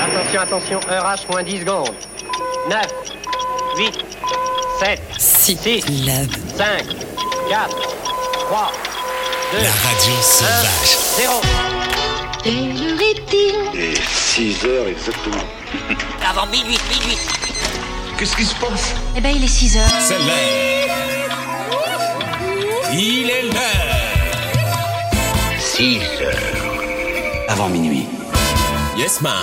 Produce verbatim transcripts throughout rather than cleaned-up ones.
Attention, attention, heure H moins dix secondes. neuf, huit, sept, six, cinq, quatre, trois, deux, La radio sauvage. zéro. Quelle heure est-il? Et six heures exactement. Avant minuit, minuit. Qu'est-ce qui se passe? Eh ben, il est six heures. C'est l'heure. Il est l'heure. six heures. Avant minuit. Yes, man.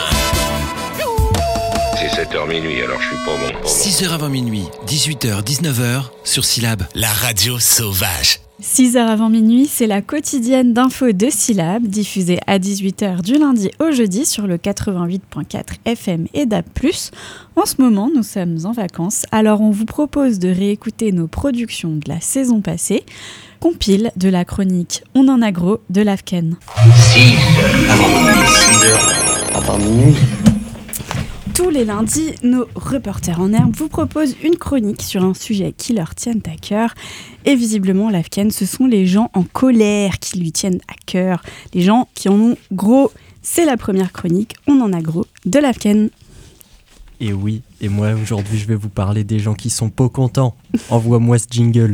C'est sept heures minuit, alors je suis pas bon. Pas bon. six heures avant minuit, dix-huit heures, dix-neuf heures, sur Syllab. La radio sauvage. six heures avant minuit, c'est la quotidienne d'infos de Syllab, diffusée à dix-huit heures du lundi au jeudi sur le quatre-vingt-huit virgule quatre F M et D A B plus. En ce moment, nous sommes en vacances, alors on vous propose de réécouter nos productions de la saison passée. Compile de la chronique On en a gros de l'Afken. six heures avant minuit. six heures avant minuit. Tous les lundis, nos reporters en herbe vous proposent une chronique sur un sujet qui leur tienne à cœur. Et visiblement, l'Afken, ce sont les gens en colère qui lui tiennent à cœur. Les gens qui en ont gros. C'est la première chronique On en a gros de l'Afken. Et oui, et moi aujourd'hui je vais vous parler des gens qui sont pas contents. Envoie-moi ce jingle.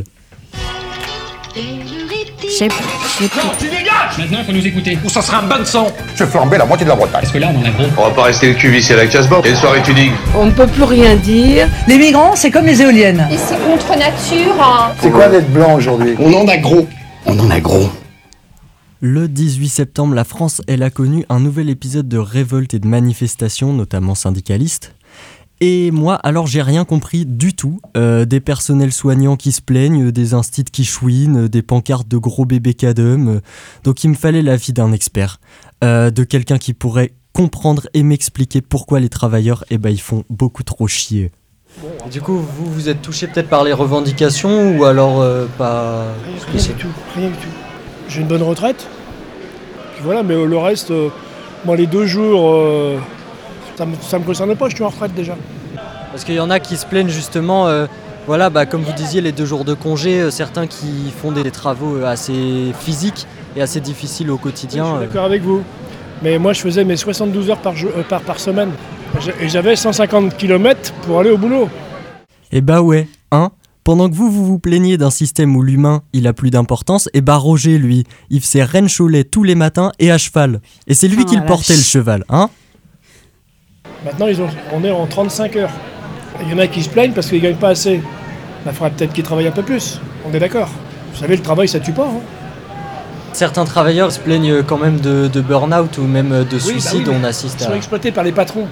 J'ai j'ai pris. Maintenant, il faut nous écouter. Ou ça sera un bain de sang. Je vais flamber la moitié de la Bretagne. Parce que là, on en a gros. On va pas rester le cul vissé à la casse-bord. Et une soirée tu digues. On ne peut plus rien dire. Les migrants, c'est comme les éoliennes. Et c'est contre nature. Hein. C'est quoi d'être blanc aujourd'hui? On en a gros. On en a gros. Le dix-huit septembre, la France, elle a connu un nouvel épisode de révolte et de manifestations, notamment syndicalistes. Et moi, alors j'ai rien compris du tout. Euh, des personnels soignants qui se plaignent, des instits qui chouinent, des pancartes de gros bébés cadum. Euh, donc il me fallait l'avis d'un expert, euh, de quelqu'un qui pourrait comprendre et m'expliquer pourquoi les travailleurs, eh ben, ils font beaucoup trop chier. Du coup, vous vous êtes touché peut-être par les revendications ou alors euh, pas... Rien du tout, rien du tout. J'ai une bonne retraite. Puis voilà, mais le reste, euh, moi les deux jours... Euh Ça me, ça me concerne pas, je suis en retraite déjà. Parce qu'il y en a qui se plaignent justement, euh, voilà, bah, comme vous disiez, les deux jours de congé, euh, certains qui font des, des travaux assez physiques et assez difficiles au quotidien. Oui, je suis d'accord euh... avec vous. Mais moi, je faisais mes soixante-douze heures par, jour, euh, par, par semaine. Et j'avais cent cinquante kilomètres pour aller au boulot. Et bah ouais, hein. Pendant que vous, vous vous plaignez d'un système où l'humain, il a plus d'importance, et bah Roger, lui, il faisait Rennes Cholet tous les matins et à cheval. Et c'est lui oh, qui le portait, vache. Le cheval, hein. Maintenant, ils ont, on est en trente-cinq heures. Il y en a qui se plaignent parce qu'ils ne gagnent pas assez. Il faudrait peut-être qu'ils travaillent un peu plus. On est d'accord. Vous savez, le travail, ça tue pas. Hein. Certains travailleurs se plaignent quand même de, de burn-out ou même de oui, suicide. Bah oui, on assiste ils à... sont exploités par les patrons.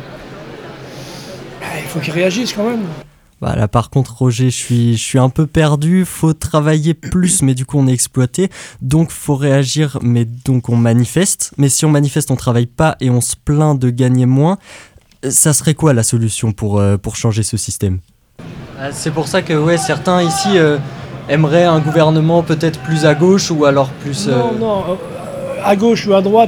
Bah, il faut qu'ils réagissent quand même. Bah là, par contre, Roger, je suis, je suis un peu perdu. Faut travailler plus, mais du coup, on est exploité. Donc, faut réagir, mais donc on manifeste. Mais si on manifeste, on travaille pas et on se plaint de gagner moins. Ça serait quoi la solution pour, euh, pour changer ce système ? C'est pour ça que ouais, certains ici euh, aimeraient un gouvernement peut-être plus à gauche ou alors plus... Non, euh... non, euh, à gauche ou à droite,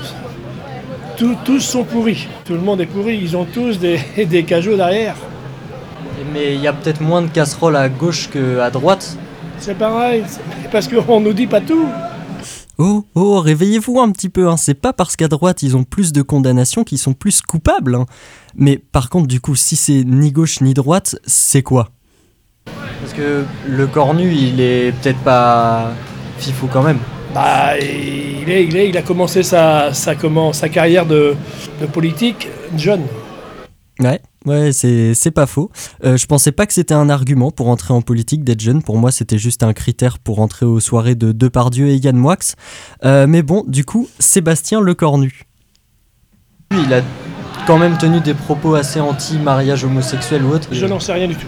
tout, tous sont pourris. Tout le monde est pourri, ils ont tous des, des cajots derrière. Mais il y a peut-être moins de casseroles à gauche qu'à droite. C'est pareil, c'est parce qu'on nous dit pas tout. Oh, oh, réveillez-vous un petit peu, hein. C'est pas parce qu'à droite ils ont plus de condamnations qu'ils sont plus coupables. Hein. Mais par contre, du coup, si c'est ni gauche ni droite, c'est quoi ? Parce que le cornu, il est peut-être pas fifou quand même. Bah, il, est, il, est, il a commencé sa, sa, comment, sa carrière de, de politique jeune. Ouais. Ouais, c'est, c'est pas faux. Euh, je pensais pas que c'était un argument pour entrer en politique d'être jeune. Pour moi, c'était juste un critère pour entrer aux soirées de Depardieu et Yann Moix. Euh, mais bon, du coup, Sébastien Lecornu. Il a quand même tenu des propos assez anti-mariage homosexuel ou autre. Je n'en sais rien du tout.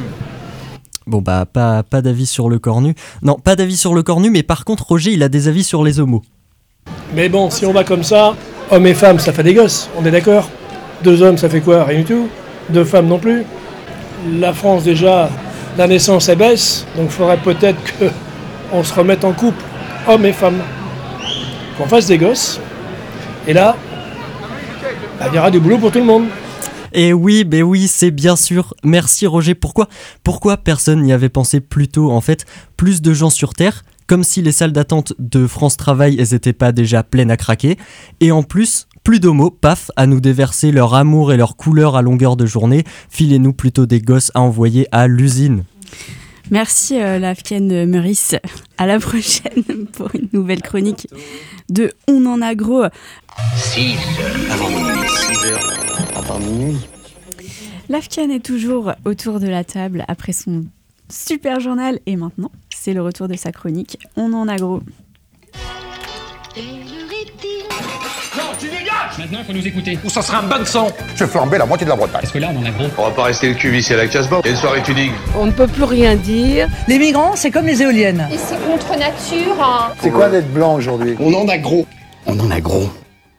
Bon bah, pas, pas d'avis sur Lecornu. Non, pas d'avis sur Lecornu, mais par contre, Roger, il a des avis sur les homos. Mais bon, si on va comme ça, hommes et femmes, ça fait des gosses, on est d'accord ? Deux hommes, ça fait quoi ? Rien du tout. Deux femmes non plus. La France, déjà, la naissance, elle baisse. Donc il faudrait peut-être qu'on se remette en couple, hommes et femmes. Qu'on fasse des gosses. Et là, bah, il y aura du boulot pour tout le monde. Et oui, ben oui, c'est bien sûr. Merci Roger. Pourquoi, pourquoi personne n'y avait pensé plus tôt ? En fait, plus de gens sur Terre, comme si les salles d'attente de France Travail, elles n'étaient pas déjà pleines à craquer. Et en plus... plus d'homos, paf, à nous déverser leur amour et leur couleur à longueur de journée. Filez-nous plutôt des gosses à envoyer à l'usine. Merci euh, l'Afghan Meurice. À la prochaine pour une nouvelle chronique de On en a gros. six heures avant minuit. six heures avant minuit. L'Afghan est toujours autour de la table après son super journal et maintenant, c'est le retour de sa chronique On en a gros. Non, tu dégages! Maintenant, il faut nous écouter. Ou ça sera un bain de sang. Je vais flamber la moitié de la Bretagne. Parce que là, on en a gros. On va pas rester le cul vissé à la casse-bord. Il y a une soirée tuning. On ne peut plus rien dire. Les migrants, c'est comme les éoliennes. Et c'est contre nature, hein. C'est quoi d'être blanc aujourd'hui? On en a gros. On en a gros.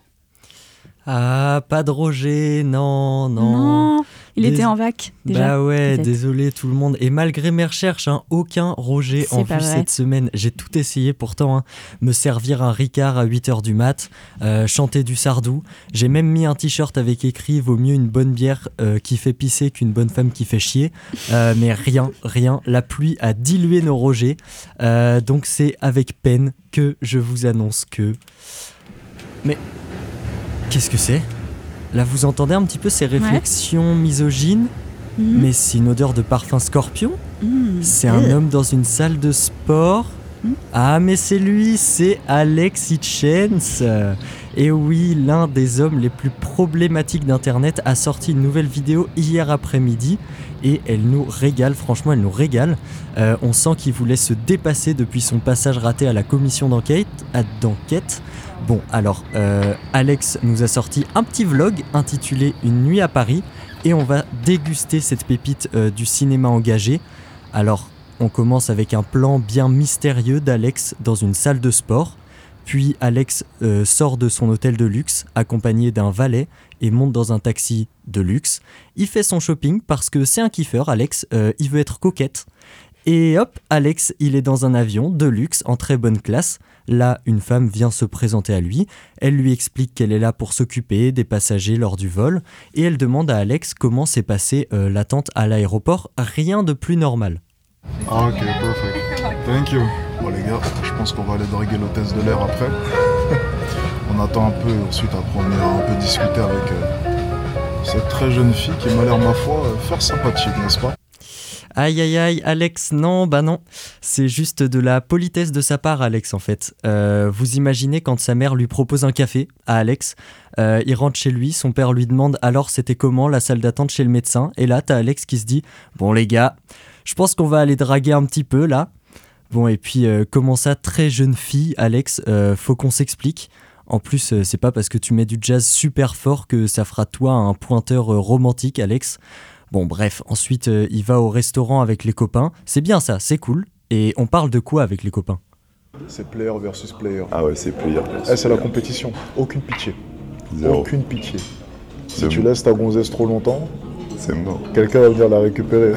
Ah, pas de Roger, non, non. Non, il Dés... était en vac déjà. Bah ouais, peut-être. désolé tout le monde. Et malgré mes recherches, hein, aucun Roger C'est en pas vue vrai. cette semaine. J'ai tout essayé pourtant. Hein. Me servir un Ricard à huit heures du mat, euh, chanter du Sardou. J'ai même mis un t-shirt avec écrit « Vaut mieux une bonne bière euh, qui fait pisser qu'une bonne femme qui fait chier euh, ». Mais rien, rien. La pluie a dilué nos Rogers. Euh, donc c'est avec peine que je vous annonce que... Mais... Qu'est-ce que c'est ? Là, vous entendez un petit peu ces réflexions ouais. misogynes, mmh. mais c'est une odeur de parfum scorpion. Mmh. C'est un euh. homme dans une salle de sport. Mmh. Ah, mais c'est lui, c'est Alex Hitchens. Et oui, l'un des hommes les plus problématiques d'Internet a sorti une nouvelle vidéo hier après-midi et elle nous régale, franchement, elle nous régale. Euh, on sent qu'il voulait se dépasser depuis son passage raté à la commission d'enquête. À, d'enquête. Bon, alors, euh, Alex nous a sorti un petit vlog intitulé « Une nuit à Paris » et on va déguster cette pépite euh, du cinéma engagé. Alors, on commence avec un plan bien mystérieux d'Alex dans une salle de sport. Puis Alex euh, sort de son hôtel de luxe accompagné d'un valet et monte dans un taxi de luxe. Il fait son shopping parce que c'est un kiffeur, Alex, euh, il veut être coquette. Et hop, Alex, il est dans un avion de luxe en très bonne classe. Là, une femme vient se présenter à lui. Elle lui explique qu'elle est là pour s'occuper des passagers lors du vol. Et elle demande à Alex comment s'est passée euh, l'attente à l'aéroport. Rien de plus normal. Ah ok, perfect. Thank you. Bon les gars, je pense qu'on va aller draguer l'hôtesse de l'air après. On attend un peu, ensuite après on ira un peu discuter avec euh, cette très jeune fille qui m'a l'air, ma foi, euh, faire sympathique, n'est-ce pas? Aïe aïe aïe, Alex, non, bah non. C'est juste de la politesse de sa part, Alex, en fait. Euh, vous imaginez quand sa mère lui propose un café à Alex, euh, il rentre chez lui, son père lui demande « Alors, c'était comment la salle d'attente chez le médecin ?» Et là, t'as Alex qui se dit « Bon les gars, je pense qu'on va aller draguer un petit peu, là. » Bon, et puis, euh, comment ça, très jeune fille, Alex, euh, faut qu'on s'explique. En plus, euh, c'est pas parce que tu mets du jazz super fort que ça fera de toi un pointeur euh, romantique, Alex. Bon bref, ensuite euh, il va au restaurant avec les copains, c'est bien ça, c'est cool. Et on parle de quoi avec les copains? C'est player versus player. Ah ouais, c'est player versus eh, c'est la compétition, aucune pitié. Zéro. Aucune pitié. Si c'est tu bon. laisses ta gonzesse trop longtemps, c'est mort. Quelqu'un va venir la récupérer.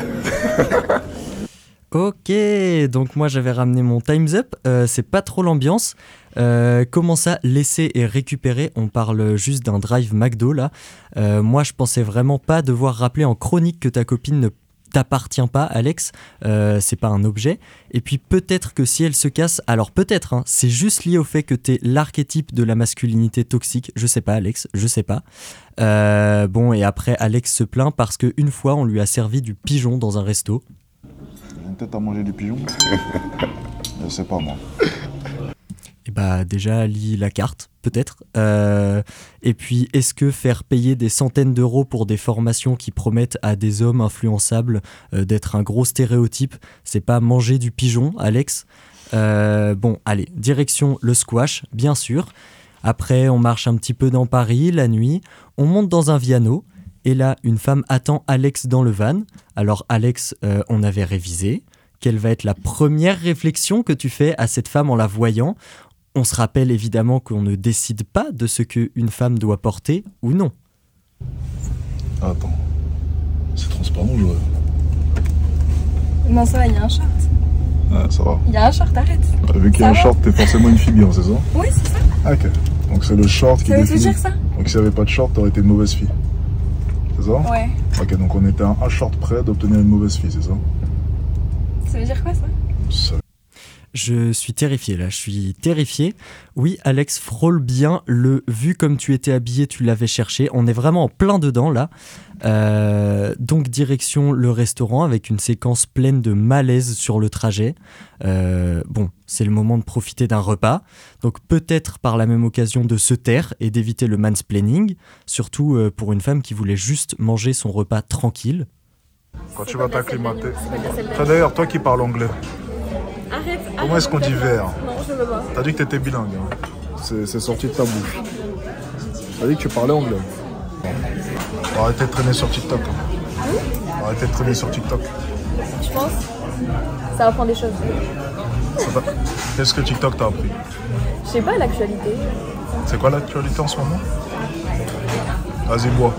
Ok, donc moi j'avais ramené mon Time's Up, euh, c'est pas trop l'ambiance. Euh, comment ça, laisser et récupérer? On parle juste d'un drive McDo là. Euh, moi je pensais vraiment pas devoir rappeler en chronique que ta copine ne t'appartient pas, Alex. Euh, c'est pas un objet. Et puis peut-être que si elle se casse, alors peut-être, hein, c'est juste lié au fait que t'es l'archétype de la masculinité toxique. Je sais pas, Alex, je sais pas. Euh, bon, et après Alex se plaint parce qu'une fois on lui a servi du pigeon dans un resto. Une tête à manger du pigeon. Je sais pas moi. Et bah déjà lis la carte peut-être. Euh, et puis est-ce que faire payer des centaines d'euros pour des formations qui promettent à des hommes influençables euh, d'être un gros stéréotype, c'est pas manger du pigeon, Alex? euh, Bon allez, direction le squash bien sûr. Après on marche un petit peu dans Paris la nuit, on monte dans un Viano. Et là, une femme attend Alex dans le van. Alors Alex, euh, on avait révisé. Quelle va être la première réflexion que tu fais à cette femme en la voyant? On se rappelle évidemment qu'on ne décide pas de ce qu'une femme doit porter ou non. Attends, c'est transparent, je vois. Non, ça va, il y a un short. Ah, ça va. Il y a un short, arrête. Ah, vu qu'il y a un short, t'es forcément une fille bien, c'est ça? Oui, c'est ça. Ah, ok. Donc c'est le short qui ça définit. Ça veut tout dire ça? Donc s'il n'y avait pas de short, t'aurais été une mauvaise fille. C'est ça? Ouais. Ok, donc on était à un short près d'obtenir une mauvaise fille, c'est ça? Ça veut dire quoi ça? Ça... Je suis terrifié là, je suis terrifié. Oui, Alex frôle bien le « vu comme tu étais habillé, tu l'avais cherché ». On est vraiment en plein dedans là. Euh, donc direction le restaurant avec une séquence pleine de malaise sur le trajet. Euh, bon, c'est le moment de profiter d'un repas. Donc peut-être par la même occasion de se taire et d'éviter le mansplaining. Surtout euh, pour une femme qui voulait juste manger son repas tranquille. Quand tu vas t'acclimater. Toi d'ailleurs, toi qui parles anglais. Arrête, comment est-ce qu'on dit verre? Non, je veux pas. T'as dit que t'étais bilingue. Hein. C'est, c'est sorti de ta bouche. T'as dit que tu parlais anglais. On va arrêter de traîner sur TikTok. Hein. On va arrêter de traîner sur TikTok. Tu penses? Ça apprend des choses. Qu'est-ce que TikTok t'a appris? Je sais pas, l'actualité. C'est quoi l'actualité en ce moment? Vas-y, bois.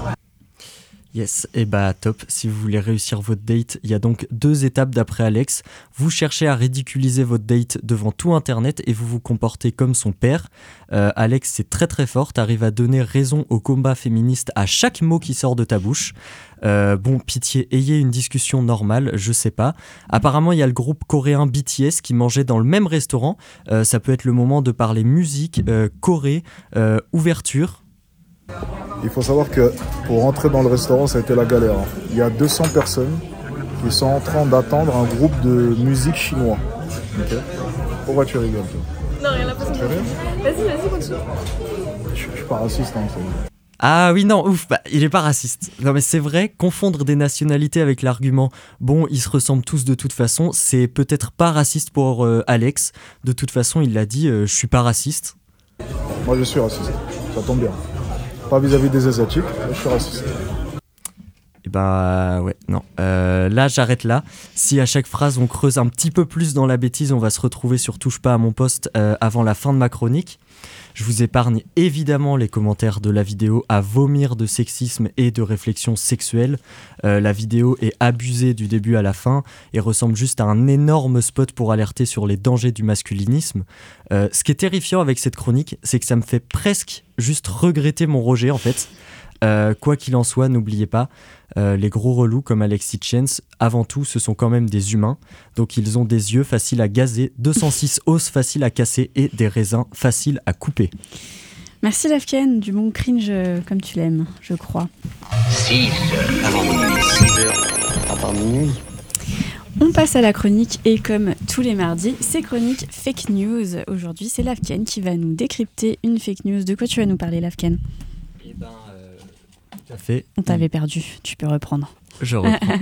Yes, et bah top, si vous voulez réussir votre date, il y a donc deux étapes d'après Alex. Vous cherchez à ridiculiser votre date devant tout internet et vous vous comportez comme son père. Euh, Alex, c'est très très fort, t'arrives à donner raison au combat féministe à chaque mot qui sort de ta bouche. Euh, bon, pitié, ayez une discussion normale, je sais pas. Apparemment, il y a le groupe coréen B T S qui mangeait dans le même restaurant. Euh, ça peut être le moment de parler musique, euh, Corée, euh, ouverture. Il faut savoir que pour rentrer dans le restaurant, ça a été la galère. Il y a deux cents personnes qui sont en train d'attendre un groupe de musique chinois. Okay. Pourquoi tu rigoles, toi? Non, rien à passer. Vas-y, vas-y, continue. Je, je suis pas raciste, hein, c'est... Ah oui, non, ouf, bah, il est pas raciste. Non mais c'est vrai, confondre des nationalités avec l'argument « bon, ils se ressemblent tous de toute façon », c'est peut-être pas raciste pour euh, Alex. De toute façon, il l'a dit, euh, je suis pas raciste. Moi, je suis raciste, ça tombe bien. Pas vis-à-vis des Asiatiques, je suis raciste. Et bah ouais, non. Euh, là, j'arrête là. Si à chaque phrase, on creuse un petit peu plus dans la bêtise, on va se retrouver sur Touche pas à mon poste euh, avant la fin de ma chronique. Je vous épargne évidemment les commentaires de la vidéo à vomir de sexisme et de réflexion sexuelle. Euh, la vidéo est abusée du début à la fin et ressemble juste à un énorme spot pour alerter sur les dangers du masculinisme. Euh, ce qui est terrifiant avec cette chronique, c'est que ça me fait presque juste regretter mon rejet en fait. Euh, quoi qu'il en soit, n'oubliez pas, euh, les gros relous comme Alexis Chance, avant tout, ce sont quand même des humains. Donc ils ont des yeux faciles à gazer, deux cent six os faciles à casser et des raisins faciles à couper. Merci Lafken, du bon cringe euh, comme tu l'aimes, je crois. six heures avant minuit, six heures avant minuit. On passe à la chronique et comme tous les mardis, c'est chronique fake news. Aujourd'hui, c'est Lafken qui va nous décrypter une fake news. De quoi tu vas nous parler, Lafken ? Eh ben, euh, tout à fait. On t'avait perdu, tu peux reprendre. Je reprends.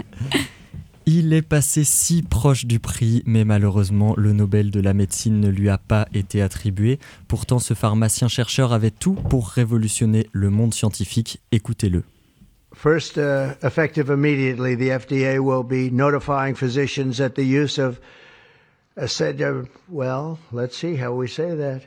Il est passé si proche du prix, mais malheureusement, le Nobel de la médecine ne lui a pas été attribué. Pourtant, ce pharmacien-chercheur avait tout pour révolutionner le monde scientifique. Écoutez-le. First, uh, effective immediately, the F D A will be notifying physicians that the use of acetaminophen, well, let's see how we say that,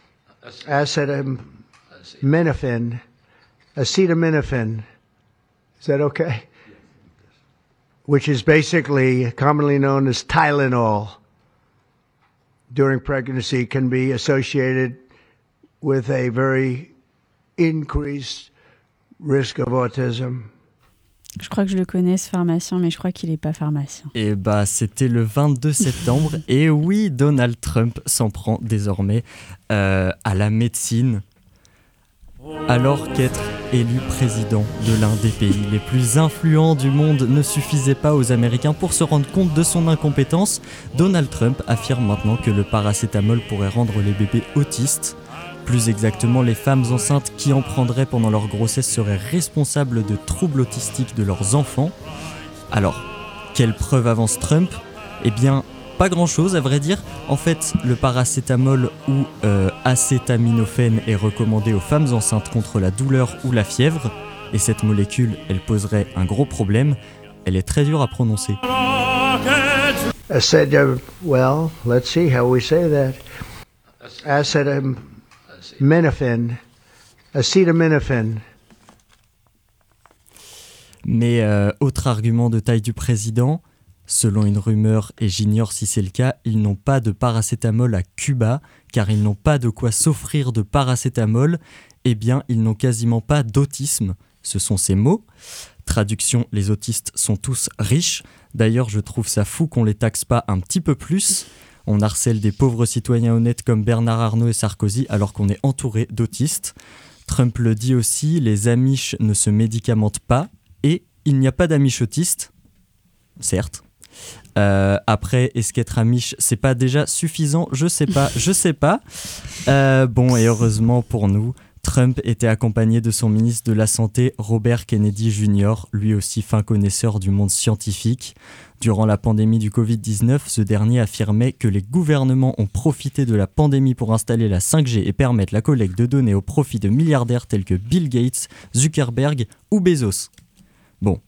acetaminophen, acetaminophen, is that okay? Which is basically commonly known as Tylenol, during pregnancy can be associated with a very increased risk of autism. Je crois que je le connais, ce pharmacien, mais je crois qu'il n'est pas pharmacien. Et bah, c'était le vingt-deux septembre. Et oui, Donald Trump s'en prend désormais euh, à la médecine. Alors qu'être élu président de l'un des pays les plus influents du monde ne suffisait pas aux Américains pour se rendre compte de son incompétence, Donald Trump affirme maintenant que le paracétamol pourrait rendre les bébés autistes. Plus exactement, les femmes enceintes qui en prendraient pendant leur grossesse seraient responsables de troubles autistiques de leurs enfants. Alors, quelle preuve avance Trump ? Eh bien, pas grand-chose à vrai dire. En fait, le paracétamol ou euh, acétaminophène est recommandé aux femmes enceintes contre la douleur ou la fièvre. Et cette molécule, elle poserait un gros problème. Elle est très dure à prononcer. Acetaminophen, well, let's see how we say that. Acetaminophen. Minophen, acetaminophen. Mais euh, autre argument de taille du président, selon une rumeur, et j'ignore si c'est le cas, ils n'ont pas de paracétamol à Cuba, car ils n'ont pas de quoi s'offrir de paracétamol, eh bien ils n'ont quasiment pas d'autisme, ce sont ces mots. Traduction, les autistes sont tous riches, d'ailleurs je trouve ça fou qu'on les taxe pas un petit peu plus. On harcèle des pauvres citoyens honnêtes comme Bernard Arnault et Sarkozy alors qu'on est entouré d'autistes. Trump le dit aussi, les Amish ne se médicamentent pas et il n'y a pas d'Amish autistes, certes. Euh, après, est-ce qu'être Amish, c'est pas déjà suffisant ? Je sais pas, je sais pas. Euh, bon, et heureusement pour nous, Trump était accompagné de son ministre de la Santé, Robert Kennedy junior, lui aussi fin connaisseur du monde scientifique. Durant la pandémie du covid dix-neuf, ce dernier affirmait que les gouvernements ont profité de la pandémie pour installer la cinq G et permettre la collecte de données au profit de milliardaires tels que Bill Gates, Zuckerberg ou Bezos. Bon,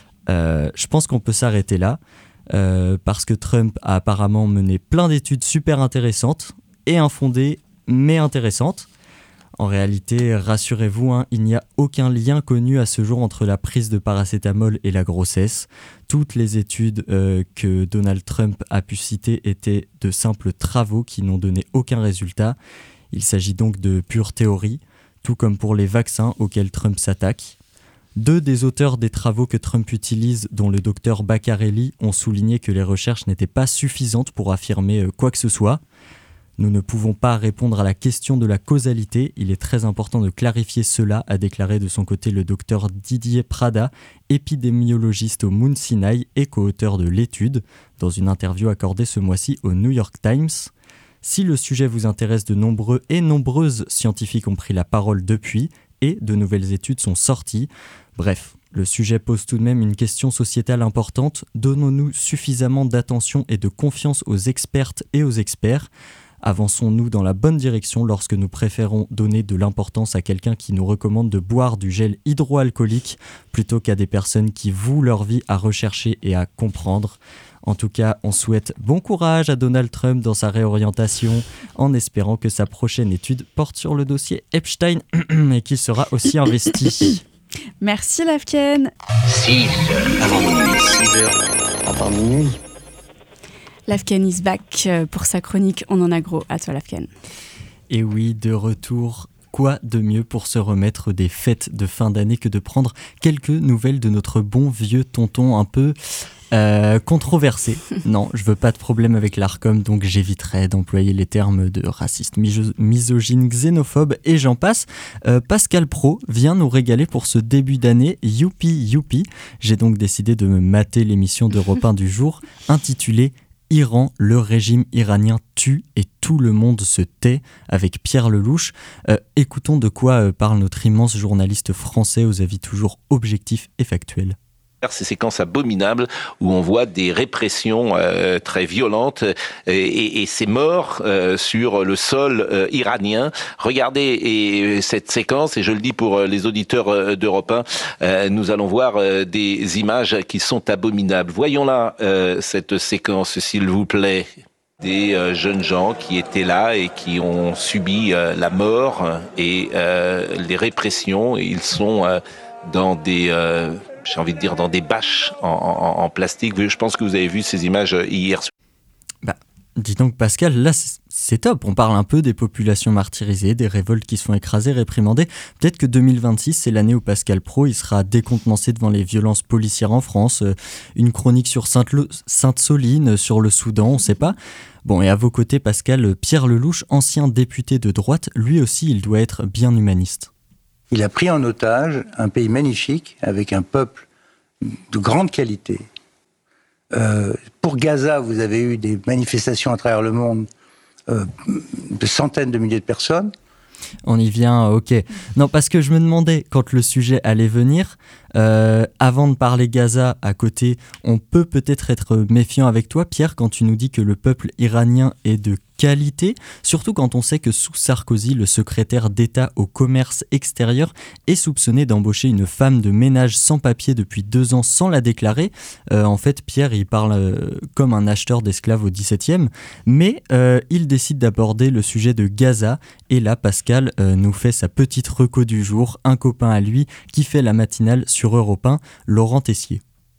euh, je pense qu'on peut s'arrêter là. Euh, parce que Trump a apparemment mené plein d'études super intéressantes et infondées, mais intéressantes. En réalité, rassurez-vous, hein, il n'y a aucun lien connu à ce jour entre la prise de paracétamol et la grossesse. Toutes les études euh, que Donald Trump a pu citer étaient de simples travaux qui n'ont donné aucun résultat. Il s'agit donc de pure théorie, tout comme pour les vaccins auxquels Trump s'attaque. Deux des auteurs des travaux que Trump utilise, dont le docteur Baccarelli, ont souligné que les recherches n'étaient pas suffisantes pour affirmer quoi que ce soit. Nous ne pouvons pas répondre à la question de la causalité. Il est très important de clarifier cela, a déclaré de son côté le docteur Didier Prada, épidémiologiste au Mount Sinai et co-auteur de l'étude, dans une interview accordée ce mois-ci au New York Times. Si le sujet vous intéresse, de nombreux et nombreuses scientifiques ont pris la parole depuis, et de nouvelles études sont sorties. Bref, le sujet pose tout de même une question sociétale importante. Donnons-nous suffisamment d'attention et de confiance aux expertes et aux experts ? Avançons-nous dans la bonne direction lorsque nous préférons donner de l'importance à quelqu'un qui nous recommande de boire du gel hydroalcoolique plutôt qu'à des personnes qui vouent leur vie à rechercher et à comprendre ? En tout cas, on souhaite bon courage à Donald Trump dans sa réorientation, en espérant que sa prochaine étude porte sur le dossier Epstein et qu'il sera aussi investi. Merci Lavken. six heures avant minuit, six heures avant minuit. Lavken is back pour sa chronique On en a gros. À toi Lavken. Et oui, de retour. Quoi de mieux pour se remettre des fêtes de fin d'année que de prendre quelques nouvelles de notre bon vieux tonton un peu euh, controversé. Non, je veux pas de problème avec l'Arcom, donc j'éviterai d'employer les termes de raciste, miso- misogyne, xénophobe et j'en passe. Euh, Pascal Praud vient nous régaler pour ce début d'année. Youpi, youpi. J'ai donc décidé de me mater l'émission d'Europe un du jour intitulée Iran, le régime iranien tue et tout le monde se tait, avec Pierre Lelouch. Euh, écoutons de quoi euh, parle notre immense journaliste français aux avis toujours objectifs et factuels. Ces séquences abominables où on voit des répressions euh, très violentes et, et, et ces morts euh, sur le sol euh, iranien. Regardez et, cette séquence, et je le dis pour les auditeurs euh, d'Europe un, euh, nous allons voir euh, des images qui sont abominables. Voyons là euh, cette séquence, s'il vous plaît. Des euh, jeunes gens qui étaient là et qui ont subi euh, la mort et euh, les répressions. Et ils sont euh, dans des... Euh, j'ai envie de dire dans des bâches en, en, en plastique. Je pense que vous avez vu ces images hier. Bah, dis donc Pascal, là c'est, c'est top. On parle un peu des populations martyrisées, des révoltes qui se font écraser, réprimandées. Peut-être que deux mille vingt-six, c'est l'année où Pascal Praud il sera décontenancé devant les violences policières en France. Une chronique sur Sainte-Soline, sur le Soudan, on ne sait pas. Bon, et à vos côtés, Pascal, Pierre Lelouch, ancien député de droite, lui aussi, il doit être bien humaniste. Il a pris en otage un pays magnifique, avec un peuple de grande qualité. Euh, pour Gaza, vous avez eu des manifestations à travers le monde euh, de centaines de milliers de personnes. On y vient, ok. Non, parce que je me demandais, quand le sujet allait venir, euh, avant de parler Gaza à côté, on peut peut-être être méfiant avec toi, Pierre, quand tu nous dis que le peuple iranien est de qualité, surtout quand on sait que sous Sarkozy, le secrétaire d'État au commerce extérieur est soupçonné d'embaucher une femme de ménage sans papier depuis deux ans sans la déclarer. Euh, en fait, Pierre, il parle euh, comme un acheteur d'esclaves au dix-septième, mais euh, il décide d'aborder le sujet de Gaza, et là, Pascal euh, nous fait sa petite reco du jour, un copain à lui qui fait la matinale sur Europe un, Laurent Tessier.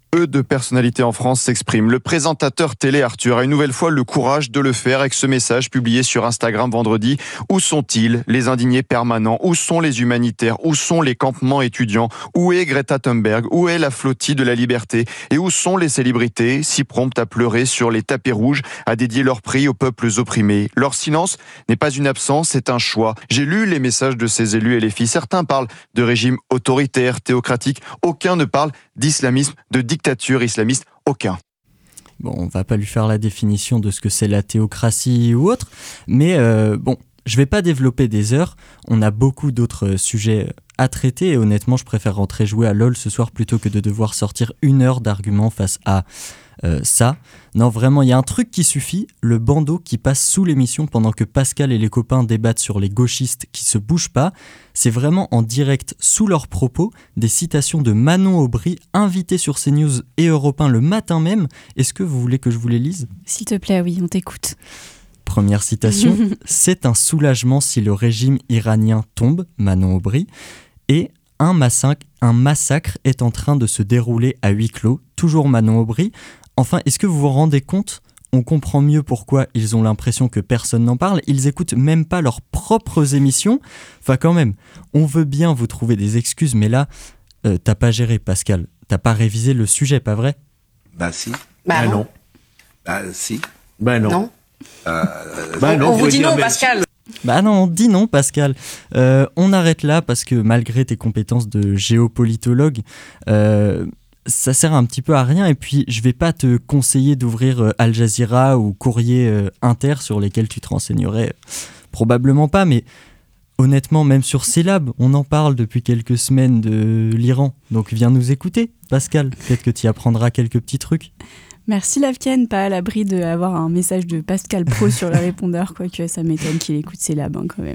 Peu de personnalités en France s'expriment. Le présentateur télé Arthur a une nouvelle fois le courage de le faire avec ce message publié sur Instagram vendredi. Où sont-ils, les indignés permanents? Où sont les humanitaires? Où sont les campements étudiants? Où est Greta Thunberg? Où est la flottille de la liberté? Et où sont les célébrités, si promptes à pleurer sur les tapis rouges, à dédier leur prix aux peuples opprimés? Leur silence n'est pas une absence, c'est un choix. J'ai lu les messages de ces élus et les filles. Certains parlent de régime autoritaire, théocratique. Aucun ne parle d'islamisme, de dictature islamiste, aucun. Bon, on va pas lui faire la définition de ce que c'est la théocratie ou autre, mais euh, bon, je vais pas développer des heures, on a beaucoup d'autres sujets à traiter et honnêtement, je préfère rentrer jouer à LoL ce soir plutôt que de devoir sortir une heure d'arguments face à euh, ça. Non, vraiment, il y a un truc qui suffit, le bandeau qui passe sous l'émission pendant que Pascal et les copains débattent sur les gauchistes qui se bougent pas. C'est vraiment en direct sous leurs propos, des citations de Manon Aubry, invitée sur CNews et Europe un le matin même. Est-ce que vous voulez que je vous les lise ? S'il te plaît, oui, on t'écoute. Première citation, c'est un soulagement si le régime iranien tombe, Manon Aubry, et un massacre, un massacre est en train de se dérouler à huis clos, toujours Manon Aubry. Enfin, est-ce que vous vous rendez compte ? On comprend mieux pourquoi ils ont l'impression que personne n'en parle. Ils écoutent même pas leurs propres émissions. Enfin, quand même, on veut bien vous trouver des excuses, mais là, euh, t'as pas géré, Pascal. T'as pas révisé le sujet, pas vrai ? Bah si. Bah non. Bah si. Bah non. non. Euh, bah non. On vous dit non, Pascal. Bah non, on dit non, Pascal. Euh, on arrête là parce que malgré tes compétences de géopolitologue, euh, ça sert un petit peu à rien. Et puis, je vais pas te conseiller d'ouvrir euh, Al Jazeera ou Courrier euh, Inter sur lesquels tu te renseignerais. Probablement pas, mais honnêtement, même sur Syllab, on en parle depuis quelques semaines de l'Iran. Donc, viens nous écouter, Pascal. Peut-être que tu y apprendras quelques petits trucs. Merci Lavken, pas à l'abri d'avoir un message de Pascal Pro sur le répondeur, quoique ça m'étonne qu'il écoute ses labs hein, quand même.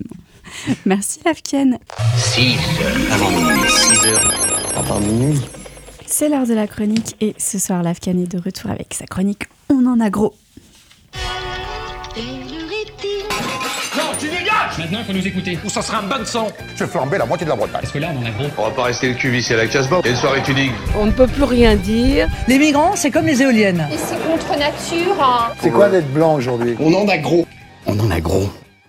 Merci Lavken. six heures avant minuit, six heures avant minuit. C'est l'heure de la chronique et ce soir Lavken est de retour avec sa chronique On en a gros. Non, tu dégages! Maintenant, il faut nous écouter. Ou ça sera un bon son. Je vais flamber la moitié de la Bretagne. Parce que là, on en a gros. On va pas rester le cul vissé à la Casbah. Il y a une soirée tuning. On ne peut plus rien dire. Les migrants, c'est comme les éoliennes. Et c'est contre nature. Hein. C'est quoi d'être blanc aujourd'hui? On en a gros. On en a gros.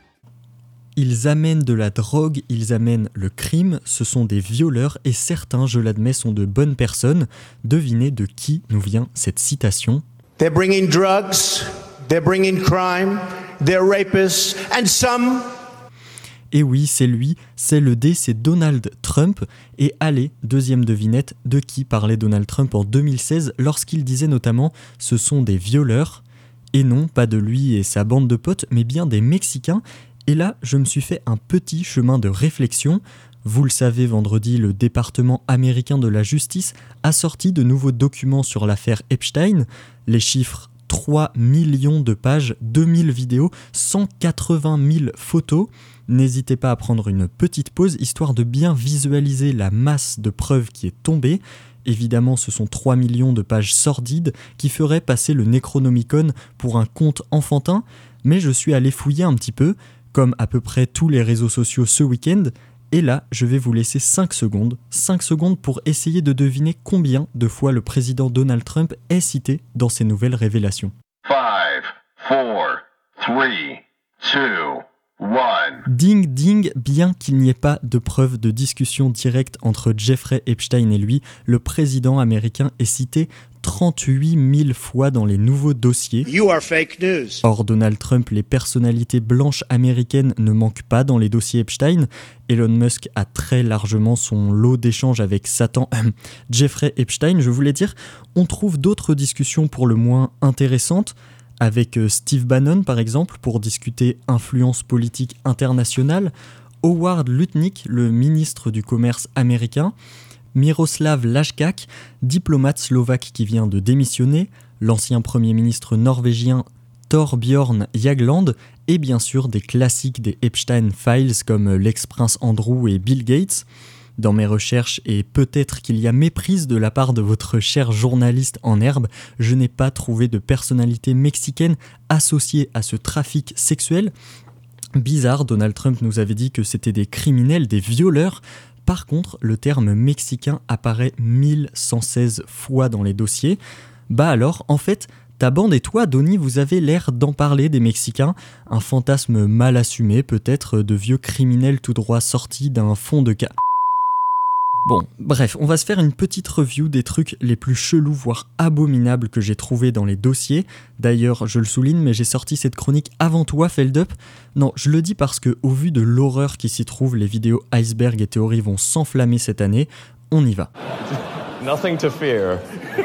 Ils amènent de la drogue, ils amènent le crime, ce sont des violeurs et certains, je l'admets, sont de bonnes personnes. Devinez de qui nous vient cette citation. They're bringing drugs, they're bringing crime, they're rapists, and some... Et oui, c'est lui, c'est le D, c'est Donald Trump. Et allez, deuxième devinette, de qui parlait Donald Trump en deux mille seize lorsqu'il disait notamment « ce sont des violeurs ». Et non, pas de lui et sa bande de potes, mais bien des Mexicains. Et là, je me suis fait un petit chemin de réflexion. Vous le savez, vendredi, le département américain de la justice a sorti de nouveaux documents sur l'affaire Epstein. Les chiffres, trois millions de pages, deux mille vidéos, cent quatre-vingt mille photos. N'hésitez pas à prendre une petite pause, histoire de bien visualiser la masse de preuves qui est tombée. Évidemment, ce sont trois millions de pages sordides qui feraient passer le Necronomicon pour un conte enfantin, mais je suis allé fouiller un petit peu, comme à peu près tous les réseaux sociaux ce week-end, et là, je vais vous laisser cinq secondes, cinq secondes pour essayer de deviner combien de fois le président Donald Trump est cité dans ces nouvelles révélations. five, four, three, two, one. Ding ding, bien qu'il n'y ait pas de preuve de discussion directe entre Jeffrey Epstein et lui, le président américain est cité trente-huit mille fois dans les nouveaux dossiers. You are fake news. Or, Donald Trump, les personnalités blanches américaines ne manquent pas dans les dossiers Epstein. Elon Musk a très largement son lot d'échanges avec Satan. Jeffrey Epstein, je voulais dire, on trouve d'autres discussions pour le moins intéressantes, avec Steve Bannon par exemple, pour discuter influence politique internationale, Howard Lutnick, le ministre du commerce américain, Miroslav Lajčák, diplomate slovaque qui vient de démissionner, l'ancien premier ministre norvégien Thorbjørn Jagland, et bien sûr des classiques des Epstein Files comme l'ex-prince Andrew et Bill Gates. Dans mes recherches, et peut-être qu'il y a méprise de la part de votre cher journaliste en herbe, je n'ai pas trouvé de personnalité mexicaine associée à ce trafic sexuel. Bizarre, Donald Trump nous avait dit que c'était des criminels, des violeurs. Par contre, le terme mexicain apparaît mille cent seize fois dans les dossiers. Bah alors, en fait, ta bande et toi, Donnie, vous avez l'air d'en parler des Mexicains, un fantasme mal assumé peut-être de vieux criminels tout droit sortis d'un fond de cas. Bon, bref, on va se faire une petite review des trucs les plus chelous, voire abominables que j'ai trouvés dans les dossiers. D'ailleurs, je le souligne, mais j'ai sorti cette chronique avant toi, Feldup. Non, je le dis parce que, au vu de l'horreur qui s'y trouve, les vidéos iceberg et théories vont s'enflammer cette année. On y va. Nothing to fear.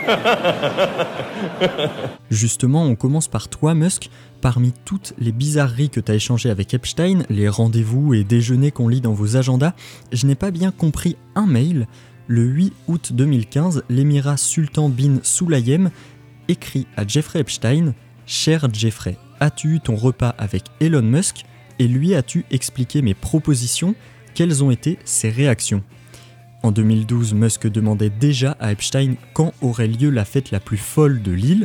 Justement, on commence par toi, Musk. Parmi toutes les bizarreries que t'as échangées avec Epstein, les rendez-vous et déjeuners qu'on lit dans vos agendas, je n'ai pas bien compris un mail. Le huit août deux mille quinze, l'émirat Sultan bin Sulayem écrit à Jeffrey Epstein « Cher Jeffrey, as-tu eu ton repas avec Elon Musk et lui as-tu expliqué mes propositions? Quelles ont été ses réactions ?» En deux mille douze, Musk demandait déjà à Epstein quand aurait lieu la fête la plus folle de l'île.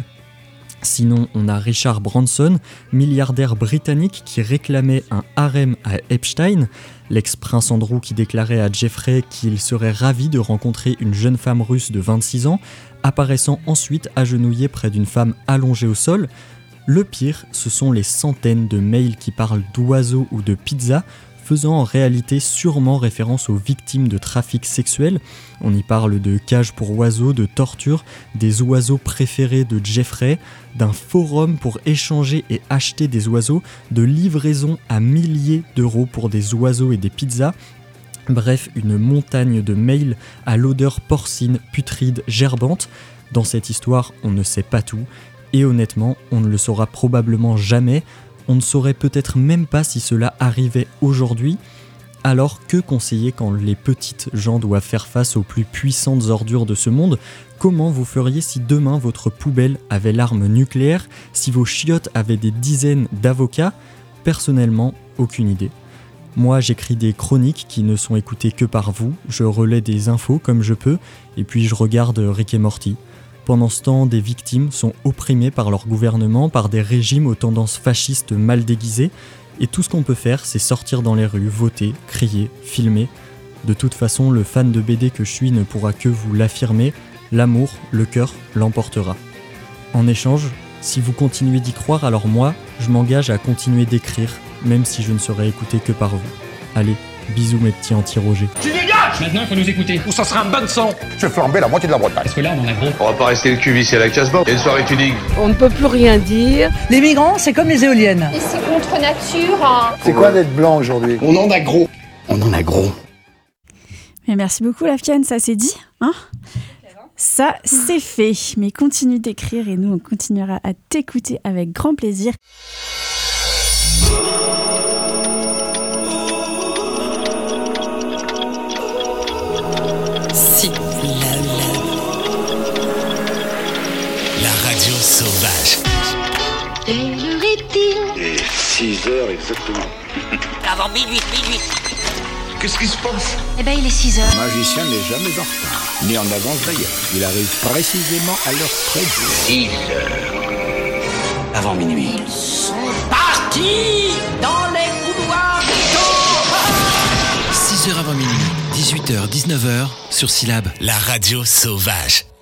Sinon, on a Richard Branson, milliardaire britannique qui réclamait un harem à Epstein, l'ex-prince Andrew qui déclarait à Jeffrey qu'il serait ravi de rencontrer une jeune femme russe de vingt-six ans, apparaissant ensuite agenouillé près d'une femme allongée au sol. Le pire, ce sont les centaines de mails qui parlent d'oiseaux ou de pizza, faisant en réalité sûrement référence aux victimes de trafic sexuel. On y parle de cages pour oiseaux, de torture, des oiseaux préférés de Jeffrey, d'un forum pour échanger et acheter des oiseaux, de livraisons à milliers d'euros pour des oiseaux et des pizzas. Bref, une montagne de mails à l'odeur porcine, putride, gerbante. Dans cette histoire, on ne sait pas tout, et honnêtement, on ne le saura probablement jamais. On ne saurait peut-être même pas si cela arrivait aujourd'hui. Alors que conseiller quand les petites gens doivent faire face aux plus puissantes ordures de ce monde? Comment vous feriez si demain votre poubelle avait l'arme nucléaire, si vos chiottes avaient des dizaines d'avocats? Personnellement, aucune idée. Moi, j'écris des chroniques qui ne sont écoutées que par vous, je relais des infos comme je peux, et puis je regarde Rick et Morty. Pendant ce temps, des victimes sont opprimées par leur gouvernement, par des régimes aux tendances fascistes mal déguisées, et tout ce qu'on peut faire, c'est sortir dans les rues, voter, crier, filmer. De toute façon, le fan de B D que je suis ne pourra que vous l'affirmer, l'amour, le cœur l'emportera. En échange, si vous continuez d'y croire, alors moi, je m'engage à continuer d'écrire, même si je ne serai écouté que par vous. Allez, bisous mes petits anti-Roger. Tu dégages! Maintenant, il faut nous écouter, ou ça sera un bon sang. Je vais flamber la moitié de la Bretagne. Parce que là, on en a gros. On va pas rester le cul vissé à la Casbah. Et une soirée tuning. On ne peut plus rien dire. Les migrants, c'est comme les éoliennes. Et c'est contre nature, hein. C'est quoi d'être blanc aujourd'hui? On en a gros. On en a gros. Mais merci beaucoup, Lafkiane, ça c'est dit, hein? Ça, c'est fait. Mais continue d'écrire et nous, on continuera à t'écouter avec grand plaisir. Si la, la. La radio sauvage. Quelle heure est-il? Et six heures exactement. Avant minuit, minuit. Qu'est-ce qui se passe? Eh ben, il est six heures. Le magicien n'est jamais en retard, ni en avance d'ailleurs. Il arrive précisément à l'heure prévue. six heures. Avant minuit. Ils sont partis dans les couloirs du temps. six heures avant minuit, dix-huit heures, dix-neuf heures, sur Syllab, la radio sauvage.